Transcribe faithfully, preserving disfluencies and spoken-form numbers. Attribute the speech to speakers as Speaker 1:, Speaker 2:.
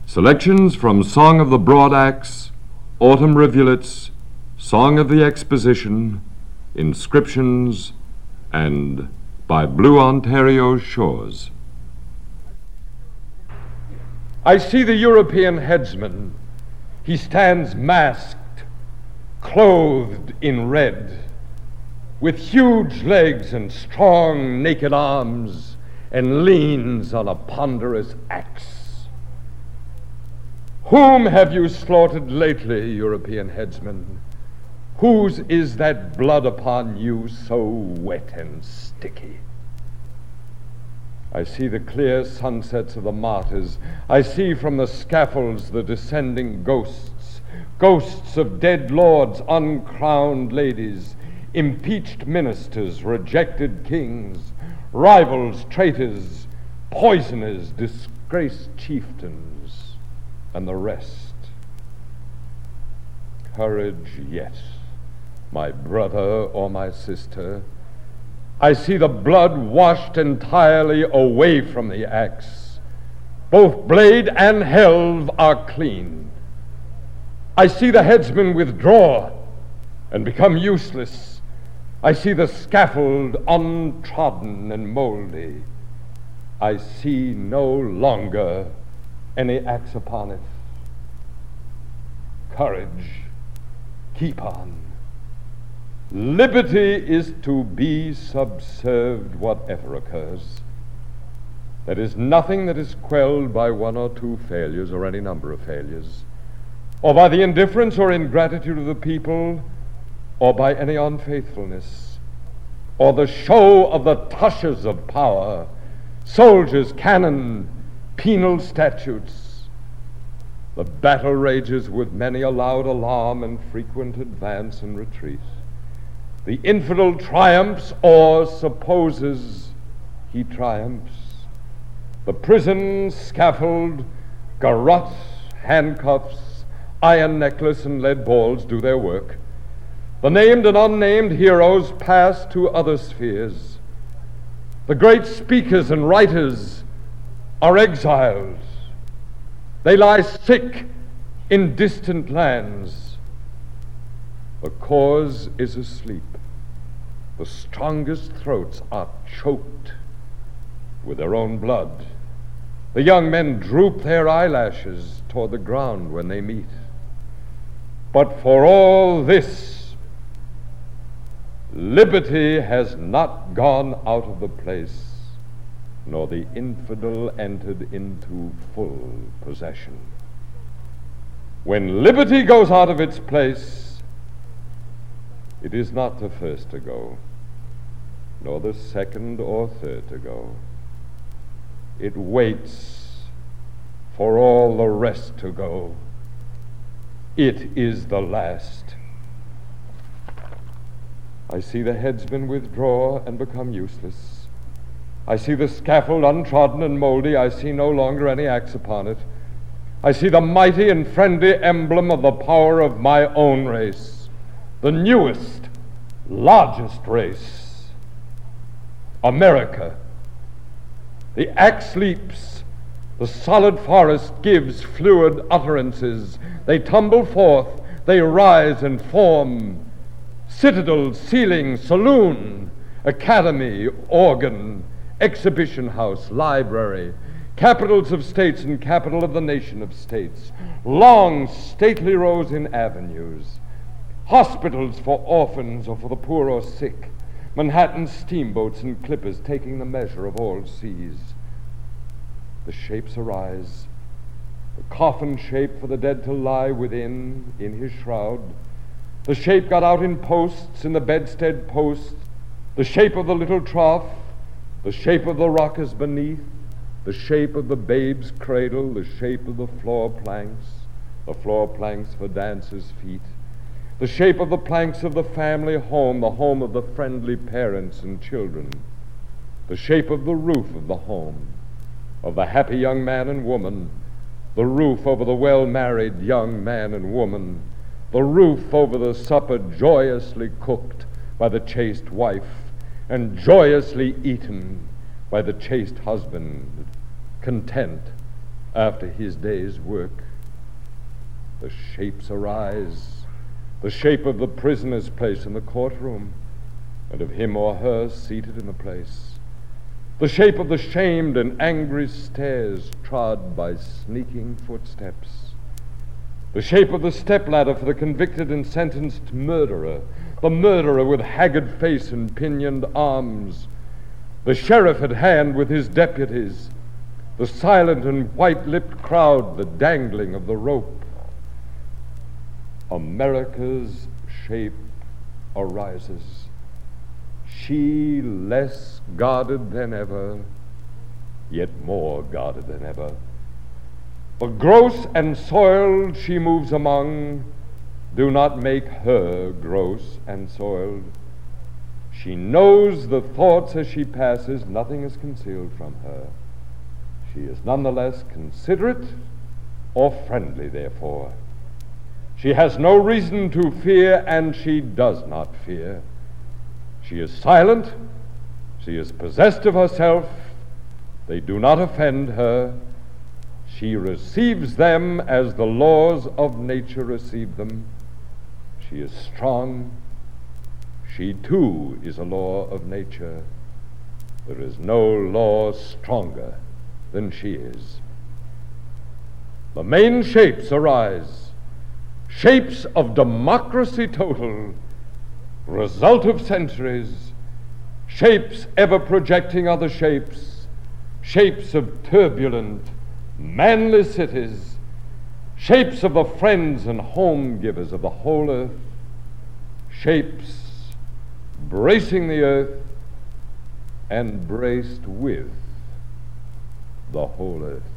Speaker 1: Selections from Song of the Broad Axe, Autumn Rivulets, Song of the Exposition, Inscriptions, and By Blue Ontario's Shores.
Speaker 2: I see the European headsman. He stands masked, clothed in red, with huge legs and strong naked arms, and leans on a ponderous axe. Whom have you slaughtered lately, European headsman? Whose is that blood upon you so wet and sticky? I see the clear sunsets of the martyrs. I see from the scaffolds the descending ghosts, ghosts of dead lords, uncrowned ladies, impeached ministers, rejected kings, rivals, traitors, poisoners, disgraced chieftains, and the rest. Courage yet, my brother or my sister. I see the blood washed entirely away from the axe. Both blade and helve are clean. I see the headsman withdraw and become useless. I see the scaffold untrodden and moldy. I see no longer any axe upon it. Courage, keep on. Liberty is to be subserved whatever occurs. There is nothing that is quelled by one or two failures or any number of failures, or by the indifference or ingratitude of the people, or by any unfaithfulness, or the show of the tushes of power, soldiers, cannon, penal statutes. The battle rages with many a loud alarm and frequent advance and retreat. The infidel triumphs or supposes he triumphs. The prison, scaffold, garrote, handcuffs, iron necklace, and lead balls do their work. The named and unnamed heroes pass to other spheres. The great speakers and writers are exiled. They lie sick in distant lands. The cause is asleep. The strongest throats are choked with their own blood. The young men droop their eyelashes toward the ground when they meet. But for all this, liberty has not gone out of the place, nor the infidel entered into full possession. When liberty goes out of its place, it is not the first to go, nor the second or third to go. It waits for all the rest to go. It is the last. I see the headsman withdraw and become useless. I see the scaffold untrodden and moldy. I see no longer any axe upon it. I see the mighty and friendly emblem of the power of my own race, the newest, largest race, America. The axe leaps, the solid forest gives fluid utterances. They tumble forth, they rise and form citadel, ceiling, saloon, academy, organ, exhibition house, library, capitals of states and capital of the nation of states, long stately rows in avenues, hospitals for orphans or for the poor or sick, Manhattan steamboats and clippers taking the measure of all seas. The shapes arise, the coffin shape for the dead to lie within in his shroud, the shape got out in posts in the bedstead posts, the shape of the little trough, the shape of the rockers beneath, the shape of the babe's cradle, the shape of the floor planks, the floor planks for dancers' feet, the shape of the planks of the family home, the home of the friendly parents and children, the shape of the roof of the home, of the happy young man and woman, the roof over the well-married young man and woman, the roof over the supper joyously cooked by the chaste wife and joyously eaten by the chaste husband, content after his day's work. The shapes arise, the shape of the prisoner's place in the courtroom, and of him or her seated in the place, the shape of the shamed and angry stairs trod by sneaking footsteps, the shape of the stepladder for the convicted and sentenced murderer, the murderer with haggard face and pinioned arms, the sheriff at hand with his deputies, the silent and white-lipped crowd, the dangling of the rope. America's shape arises, she less guarded than ever, yet more guarded than ever. The gross and soiled she moves among do not make her gross and soiled. She knows the thoughts as she passes, nothing is concealed from her. She is nonetheless considerate or friendly, therefore. She has no reason to fear, and she does not fear. She is silent. She is possessed of herself. They do not offend her. She receives them as the laws of nature receive them. She is strong. She, too, is a law of nature. There is no law stronger than she is. The main shapes arise, shapes of democracy total, result of centuries, shapes ever projecting other shapes, shapes of turbulent, manly cities, shapes of the friends and home givers of the whole earth, shapes bracing the earth and braced with the whole earth.